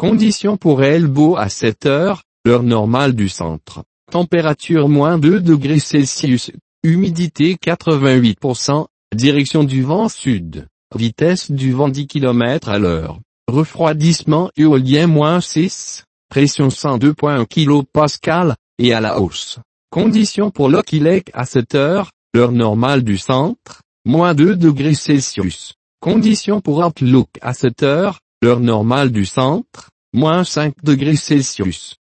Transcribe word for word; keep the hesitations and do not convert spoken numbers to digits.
Conditions pour Elbow à sept heures, l'heure normale du centre. Température moins deux degrés Celsius. Humidité quatre-vingt-huit pour cent. Direction du vent sud. Vitesse du vent dix kilomètres à l'heure. Refroidissement éolien moins six. Pression cent deux virgule un kilopascal, et à la hausse. Conditions pour Loki Lake à sept heures, l'heure normale du centre. Moins deux degrés Celsius. Conditions pour Outlook à sept heures, l'heure normale du centre. Moins cinq degrés Celsius.